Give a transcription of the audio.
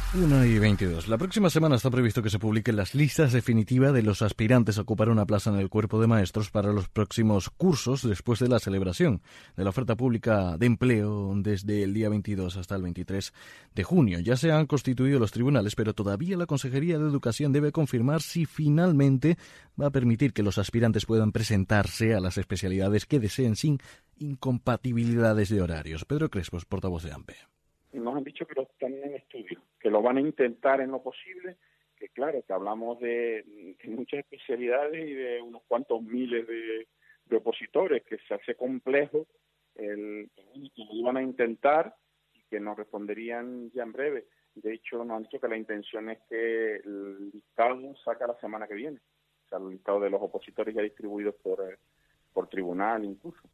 1:22. La próxima semana está previsto que se publiquen las listas definitivas de los aspirantes a ocupar una plaza en el cuerpo de maestros para los próximos cursos después de la celebración de la oferta pública de empleo desde el día 22 hasta el 23 de junio. Ya se han constituido los tribunales, pero todavía la Consejería de Educación debe confirmar si finalmente va a permitir que los aspirantes puedan presentarse a las especialidades que deseen sin incompatibilidades de horarios. Pedro Crespo, portavoz de AMPE. Nos han dicho que lo están en estudio, que lo van a intentar en lo posible, que claro, que hablamos de muchas especialidades y de unos cuantos miles de opositores, que se hace complejo, que lo iban a intentar y que nos responderían ya en breve. De hecho, nos han dicho que la intención es que el listado saca la semana que viene, o sea, el listado de los opositores ya distribuidos por tribunal incluso.